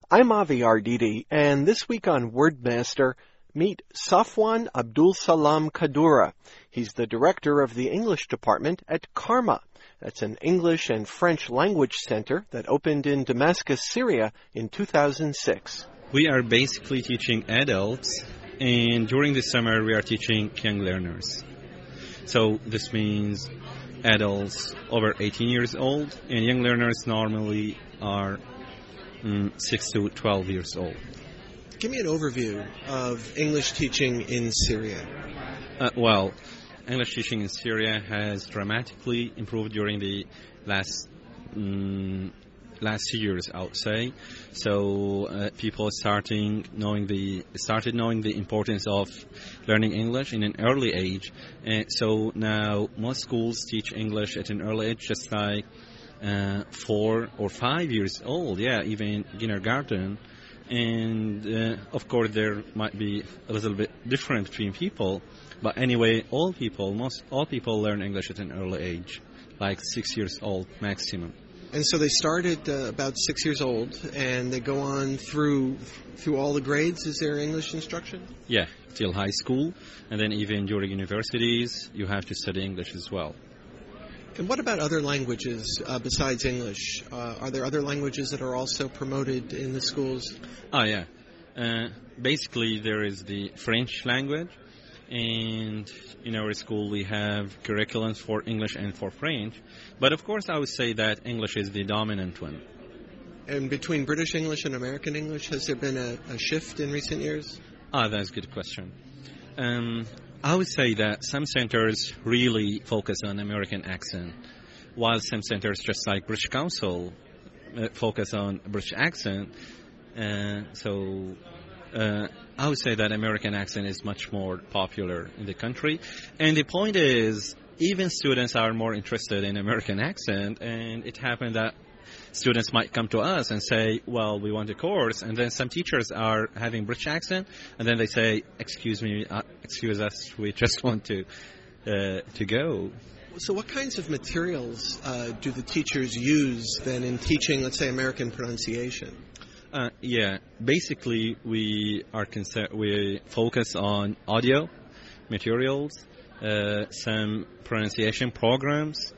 I'm Avi Arditi, and this week on Wordmaster, meet Safwan Abdul Salam Kadura. He's the director of the English department at Karma. That's an English and French language center that opened in Damascus, Syria in 2006. We are basically teaching adults, and during the summer we are teaching young learners. So this means adults over 18 years old, and young learners normally are 6 to 12 years old. Give me an overview of English teaching in Syria. English teaching in Syria has dramatically improved during the last years, I would say. So people started knowing the importance of learning English in an early age. And so now most schools teach English at an early age, just like 4 or 5 years old, even kindergarten. And of course there might be a little bit different between people, but anyway, most all people learn English at an early age, like 6 years old maximum. And so they started about 6 years old, and they go on through all the grades. Is there English instruction? Yeah, till high school, and then even during universities, you have to study English as well. And what about other languages besides English? Are there other languages that are also promoted in the schools? Basically, there is the French language, and in our school we have curriculums for English and for French. But of course, I would say that English is the dominant one. And between British English and American English, has there been a shift in recent years? That's a good question. I would say that some centers really focus on American accent, while some centers, just like British Council, focus on British accent. So I would say that American accent is much more popular in the country. And the point is, even students are more interested in American accent, and it happened that students might come to us and say, well, we want a course, and then some teachers are having British accent, and then they say, excuse us, we just want to go. So what kinds of materials do the teachers use then in teaching, let's say, American pronunciation? Basically we focus on audio materials, some pronunciation programs,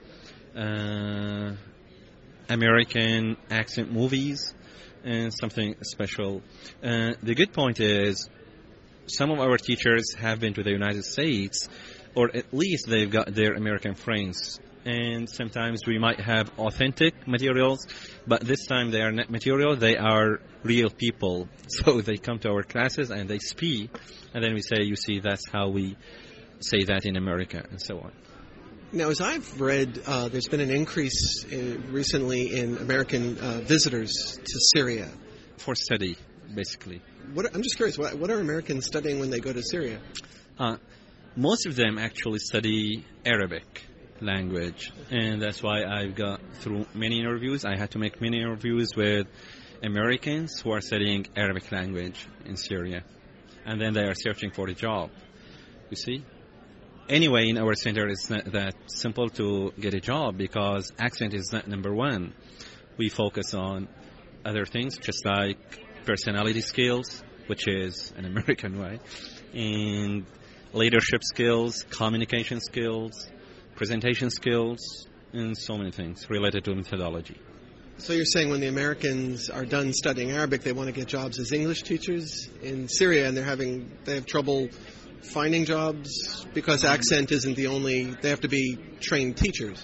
American accent movies, and something special. The good point is some of our teachers have been to the United States, or at least they've got their American friends. And sometimes we might have authentic materials, but this time they are not material, they are real people. So they come to our classes and they speak, and then we say, you see, that's how we say that in America, and so on. Now, as I've read, there's been an increase recently in American visitors to Syria. For study, basically. I'm just curious, what are Americans studying when they go to Syria? Most of them actually study Arabic language, and that's why I've got through many interviews. I had to make many interviews with Americans who are studying Arabic language in Syria, and then they are searching for a job, you see. Anyway, in our center, it's not that simple to get a job because accent is not number one. We focus on other things, just like personality skills, which is an American way, and leadership skills, communication skills, presentation skills, and so many things related to methodology. So you're saying when the Americans are done studying Arabic, they want to get jobs as English teachers in Syria, and they have trouble finding jobs because accent isn't the only, they have to be trained teachers?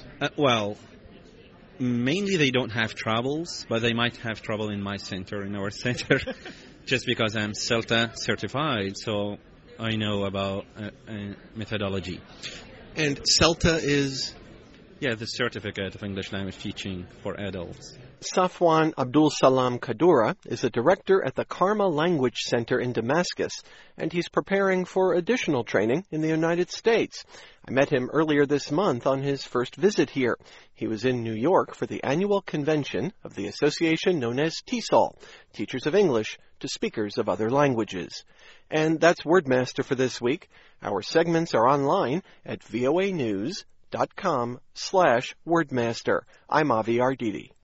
Mainly they don't have troubles, but they might have trouble in my center, in our center, just because I'm CELTA certified, so I know about methodology. And CELTA is? Yeah, the Certificate of English Language Teaching for Adults. Safwan Abdul Salam Kadura is a director at the Karma Language Center in Damascus, and he's preparing for additional training in the United States. I met him earlier this month on his first visit here. He was in New York for the annual convention of the association known as TESOL, Teachers of English to Speakers of Other Languages. And that's Wordmaster for this week. Our segments are online at voanews.com/Wordmaster. I'm Avi Arditi.